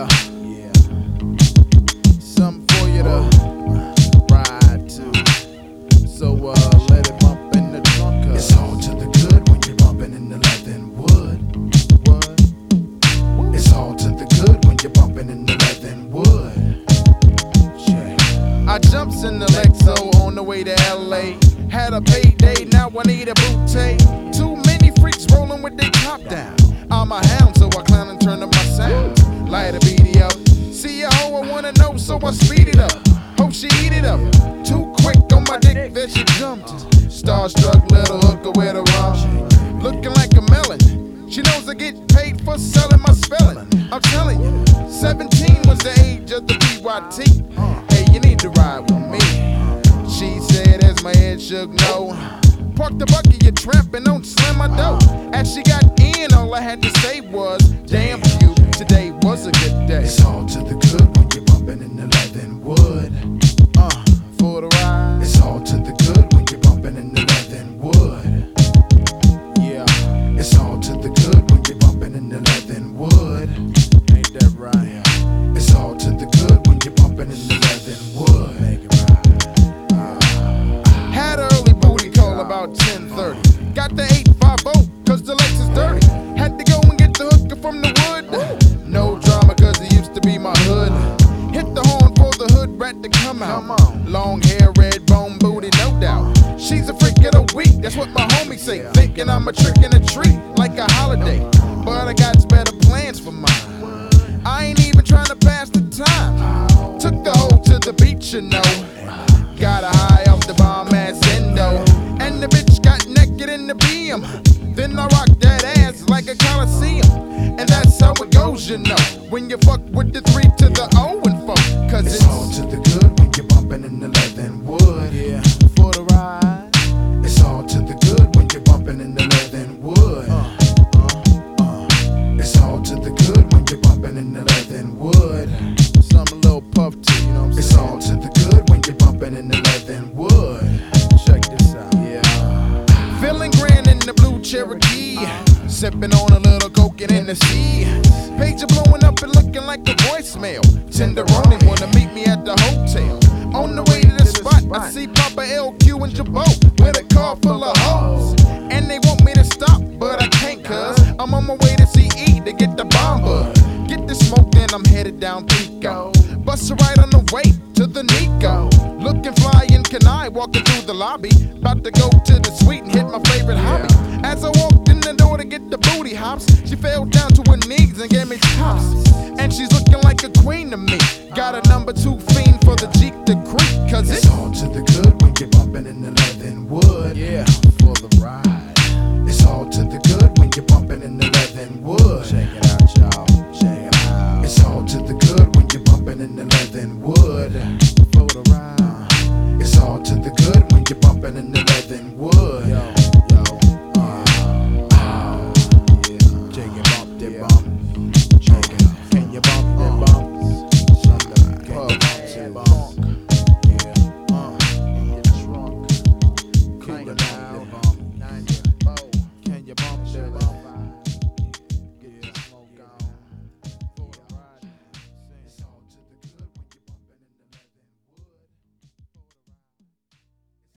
Yeah, yeah. Something for you to ride to. So let it bump in the trunk. It's all to the good when you're bumping in the leather and wood. What? It's all to the good when you're bumping in the leather and wood. I jumps in the Lexo on the way to LA. Had a payday, now I need a bouquet. Too many freaks rolling with their top down. I'm a hound, so I clown and turn up my sound. Light a beady up. See a hoe I wanna know, so I speed it up. Hope she eat it up. Too quick on my dick, there she jumped. Starstruck little hooker with a rum. Looking like a melon. She knows I get paid for selling my spelling. I'm telling you, 17 was the age of the PYT. Hey, you need to ride with me. She said as my head shook no. Park the bucket, you tramping, don't slam my door. As she got in, all I had to say was, damn you, today was a good day. It's all to the good when you're bumping in the leather and wood. For the ride. It's all to the good when you're bumping in the leather and wood. Yeah, It's all to the good when you're bumping in the leather and wood. ain't that right? It's all to the good when you're bumping in the leather and wood. Make it right. Had an early booty call about 10:30. Got the 850 cause the Lex is dirty. Had to go and get the hooker from the wood. No drama cause it used to be my hood. Hit the horn for the hood rat to come out. Long hair, red bone booty, no doubt. She's a freak of the week, that's what my homies say. Thinking I'm a trick in a treat, like a holiday. But I got better plans for mine. I ain't even trying to pass the time. Took the hoe to the beach, you know. Got her high off the bomb ass endo. And the bitch got naked in the BM. Then I rocked that ass like a Coliseum. And that's how it goes, you know. When you fuck with the 3 to the O and 4. Cause It's all to the good when you're bumping in the leather and wood. yeah, for the ride. It's all to the good when you're bumping in the leather and wood. It's all to the good when you're bumping in the leather and wood. Something a little puff to, you know what I'm It's saying? all to the good when you're bumping in the leather and wood. Check this out. Yeah. Feeling grand in the blue Cherokee. Sipping on a little coke and in the sea. Pager blowing up and looking like a voicemail. Tenderoni wanna meet me at the hotel. On the way to the spot, I see Papa LQ and Jabot with a car full of hoes. And they want me to stop, but I can't cuz I'm on my way to CE to get the bomber. Get the smoke, then I'm headed down Pico. Bust a ride on the way to the Nico. Looking fly in Kenai, walking through the lobby. About to go to the suite and hit my favorite hobby. As I walked in the door to get the booty hops, she fell down to her knees and gave me tops. And she's looking like a queen to me. Got a number 2 fiend for the Jeep to creep. Cause It's all to the good when you're bumping in the leather and wood. yeah, for the ride. It's all to the good when you're bumping in the leather and wood. Check it out, y'all. Check it out. It's all to the good when you're bumping in the leather and wood. For the ride. It's all to the good when you're bumping in the leather and wood. Yo, yo, Check it, bump that bump. Check it. Can you bump that bump? Can you bump that bump? Yeah, in your trunk. Cool it out.